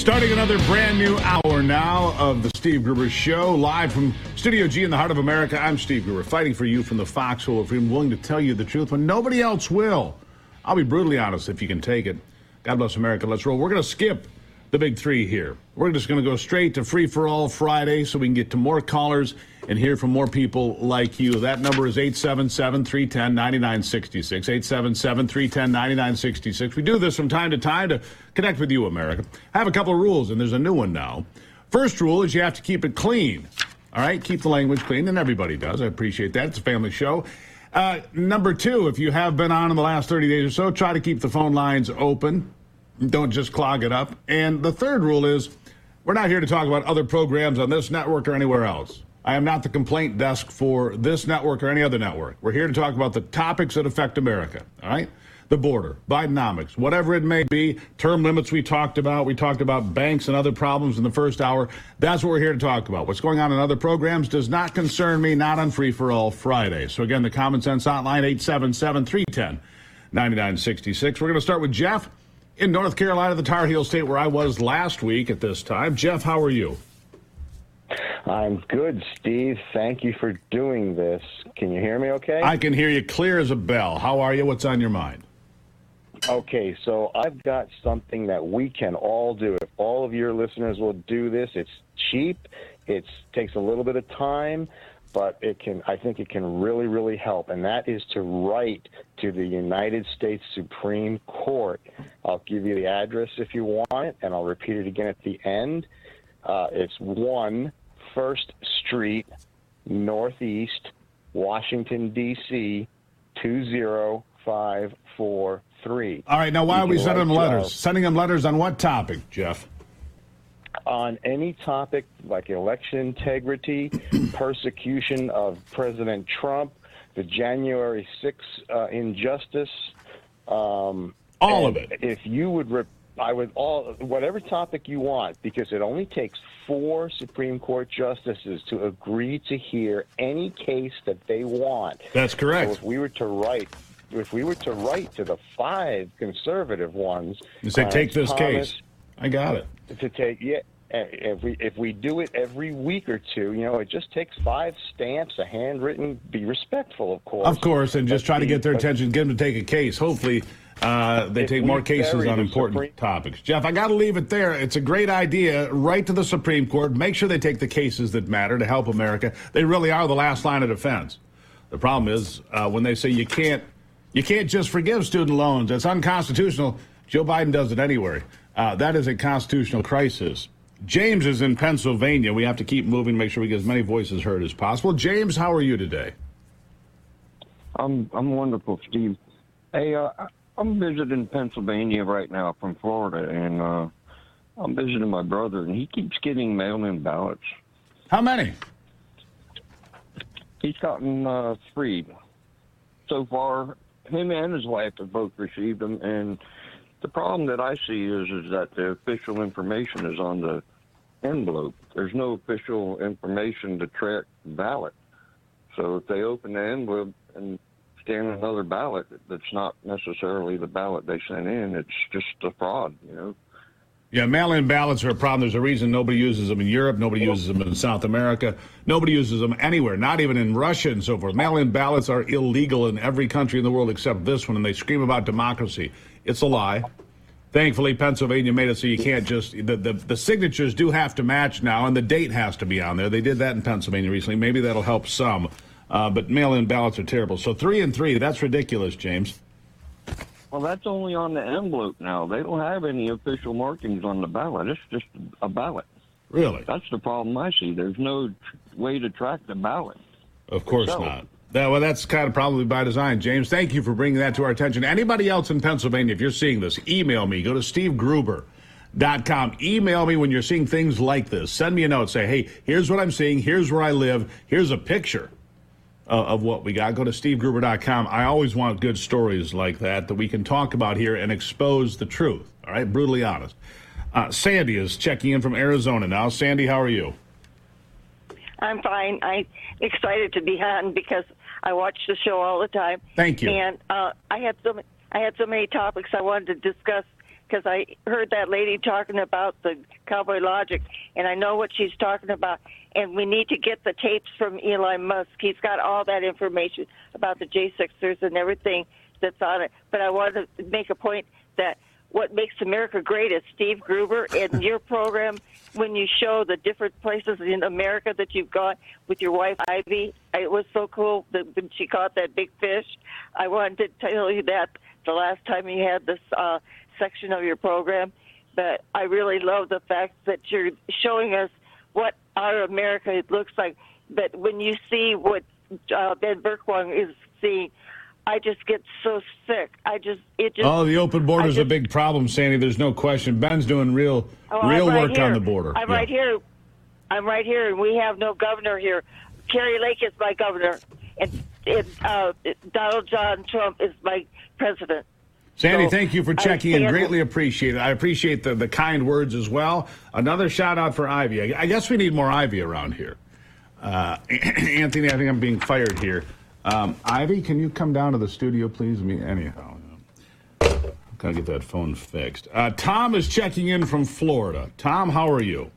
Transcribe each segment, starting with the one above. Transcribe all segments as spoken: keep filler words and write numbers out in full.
Starting another brand new hour now of the Steve Gruber Show, live from Studio G in the heart of America. I'm Steve Gruber, fighting for you from the foxhole of freedom, willing to tell you the truth when nobody else will. I'll be brutally honest if you can take it. God bless America. Let's roll. We're going to skip the big three here. We're just going to go straight to Free for All Friday so we can get to more callers and hear from more people like you. That number is eight seven seven, three one zero, nine nine six six, eight seven seven, three one zero, nine nine six six. We do this from time to time to connect with you, America. I have a couple of rules, and there's a new one now. First rule is you have to keep it clean. All right? Keep the language clean, and everybody does. I appreciate that. It's a family show. Uh, number two, if you have been on in the last thirty days or so, try to keep the phone lines open. Don't just clog it up. And the third rule is we're not here to talk about other programs on this network or anywhere else. I am not the complaint desk for this network or any other network. We're here to talk about the topics that affect America, all right? The border, Bidenomics, whatever it may be, term limits we talked about. We talked about banks and other problems in the first hour. That's what we're here to talk about. What's going on in other programs does not concern me, not on Free for All Friday. So, again, the Common Sense Hotline, eight seven seven, three one zero, nine nine six six. We're going to start with Jeff in North Carolina, the Tar Heel State, where I was last week at this time. Jeff, how are you? I'm good, Steve. Thank you for doing this. Can you hear me okay? I can hear you clear as a bell. How are you? What's on your mind? Okay, so I've got something that we can all do. If all of your listeners will do this, it's cheap. It takes a little bit of time, but it can. I think it can really, really help, and that is to write to the United States Supreme Court. I'll give you the address if you want it, and I'll repeat it again at the end. Uh, it's one First Street, Northeast, Washington, D C, two zero five four three. All right, now why You are we can sending them write to letters? us Sending them letters on what topic, Jeff? on any topic like election integrity, persecution of President Trump, the January sixth uh, injustice. Um, All of it. If you would, re- I would all whatever topic you want, because it only takes four Supreme Court justices to agree to hear any case that they want. That's correct. So if we were to write, if we were to write to the five conservative ones, You say, uh, take this Thomas, case. I got it. to take yeah. If we if we do it every week or two, you know, it just takes five stamps, a handwritten. Be respectful, of course. Of course, and just But try to the- get their but attention, get them to take a case. Hopefully, uh, they If take we more cases bury on the important Supreme- topics. Jeff, I got to leave it there. It's a great idea. Write to the Supreme Court. Make sure they take the cases that matter to help America. They really are the last line of defense. The problem is uh, when they say you can't, you can't just forgive student loans. It's unconstitutional. Joe Biden does it anyway. Uh, that is a constitutional crisis. James is in Pennsylvania. We have to keep moving to make sure we get as many voices heard as possible. James, how are you today? I'm I'm wonderful, Steve. Hey, uh, I'm visiting Pennsylvania right now from Florida, and uh, I'm visiting my brother, and he keeps getting mail-in ballots. How many? He's gotten uh, three so far. Him and his wife have both received them, and the problem that I see is is that the official information is on the envelope. There's no official information to track the ballot. So if they open the envelope and scan another ballot that's not necessarily the ballot they sent in, it's just a fraud, you know. Yeah, mail-in ballots are a problem. There's a reason nobody uses them in Europe. Nobody uses them in South America. Nobody uses them anywhere, not even in Russia and so forth. Mail-in ballots are illegal in every country in the world except this one, and they scream about democracy. It's a lie. Thankfully, Pennsylvania made it so you can't just the, – the, the signatures do have to match now, and the date has to be on there. They did that in Pennsylvania recently. Maybe that'll help some. Uh, but mail-in ballots are terrible. So three and three, that's ridiculous, James. Well, that's only on the envelope now. They don't have any official markings on the ballot. It's just a ballot. Really? That's the problem I see. There's no tr- way to track the ballot. Of course itself. not. That, well, that's kind of probably by design, James. Thank you for bringing that to our attention. Anybody else in Pennsylvania, if you're seeing this, email me. Go to steve gruber dot com. Email me when you're seeing things like this. Send me a note. Say, hey, here's what I'm seeing. Here's where I live. Here's a picture uh, of what we got. Go to steve gruber dot com. I always want good stories like that that we can talk about here and expose the truth. All right, brutally honest. Uh, Sandy is checking in from Arizona now. Sandy, how are you? I'm fine. I'm excited to be on because I watch the show all the time. Thank you. And uh, I had so many, I had so many topics I wanted to discuss because I heard that lady talking about the Cowboy Logic, and I know what she's talking about. And we need to get the tapes from Elon Musk. He's got all that information about the J sixers and everything that's on it. But I want to make a point that what makes America great is Steve Gruber and your program. When you show the different places in America that you've gone with your wife, Ivy, it was so cool that when she caught that big fish. I wanted to tell you that the last time you had this uh, section of your program. But I really love the fact that you're showing us what our America looks like. But when you see what uh, Ben Bergquang is seeing, I just get so sick. I just, it just. Oh, the open border is just, a big problem, Sandy. There's no question. Ben's doing real, oh, real right work here. on the border. I'm yeah. right here. I'm right here, and we have no governor here. Kerry Lake is my governor, and, and uh, Donald John Trump is my president. Sandy, so thank you for checking in. stand- Greatly appreciate it. I appreciate the, the kind words as well. Another shout out for Ivy. I, I guess we need more Ivy around here. Uh, Anthony, I think I'm being fired here. Um, Ivy, can you come down to the studio, please? Me, anyhow, gotta get that phone fixed. Uh, Tom is checking in from Florida. Tom, how are you?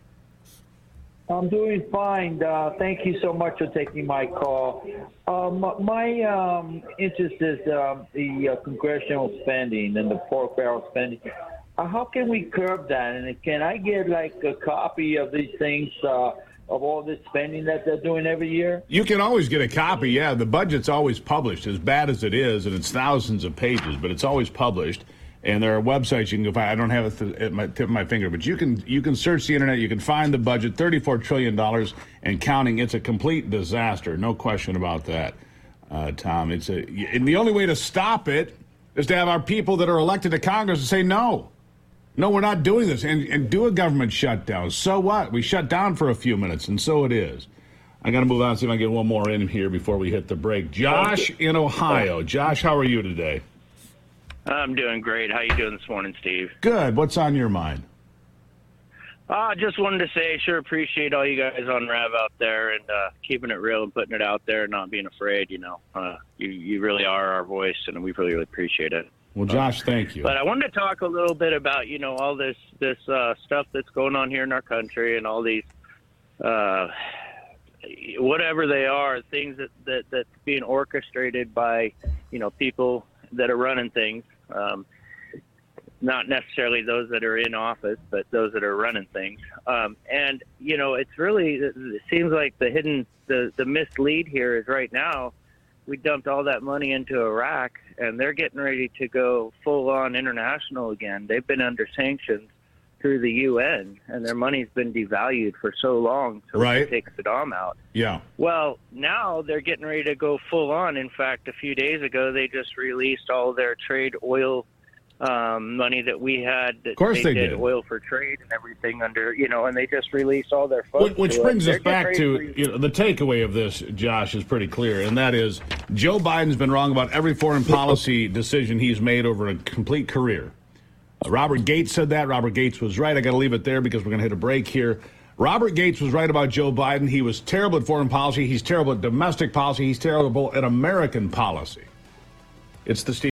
I'm doing fine. Uh, thank you so much for taking my call. Um, my um, interest is um, the uh, congressional spending and the pork barrel spending. Uh, how can we curb that? And can I get like a copy of these things, uh, of all this spending that they're doing every year? You can always get a copy, yeah. The budget's always published, as bad as it is, and it's thousands of pages, but it's always published. And there are websites you can go find. I don't have it th- at my tip of my finger, but you can you can search the internet. You can find the budget, thirty-four trillion dollars and counting. It's a complete disaster, no question about that, uh, Tom. It's a, and the only way to stop it is to have our people that are elected to Congress to say no. No, we're not doing this, and, and do a government shutdown. So what? We shut down for a few minutes, and so it is. I got to move on and see if I can get one more in here before we hit the break. Josh in Ohio. Josh, how are you today? I'm doing great. How you doing this morning, Steve? Good. What's on your mind? I uh, just wanted to say I sure appreciate all you guys on Rav out there and uh, keeping it real and putting it out there and not being afraid. You know, uh, you, you really are our voice, and we really, really appreciate it. Well, Josh, thank you. But I wanted to talk a little bit about, you know, all this this uh, stuff that's going on here in our country and all these, uh, whatever they are, things that, that that's being orchestrated by, you know, people that are running things. Um, not necessarily those that are in office, but those that are running things. Um, and, you know, it's really, it seems like the hidden, the, the mislead here is right now, we dumped all that money into Iraq, and they're getting ready to go full-on international again. They've been under sanctions through the U N, and their money's been devalued for so long so right. we can take Saddam out. Yeah. Well, now they're getting ready to go full-on. In fact, a few days ago, they just released all their trade oil um, money that we had. That of course they, they did, did. Oil for trade and everything under, you know, and they just released all their funds. Which, which to brings it. us back to, you know, the takeaway of this, Josh, is pretty clear, and that is Joe Biden's been wrong about every foreign policy decision he's made over a complete career. Uh, Robert Gates said that. Robert Gates was right. I got to leave it there because we're going to hit a break here. Robert Gates was right about Joe Biden. He was terrible at foreign policy. He's terrible at domestic policy. He's terrible at American policy. It's the Steve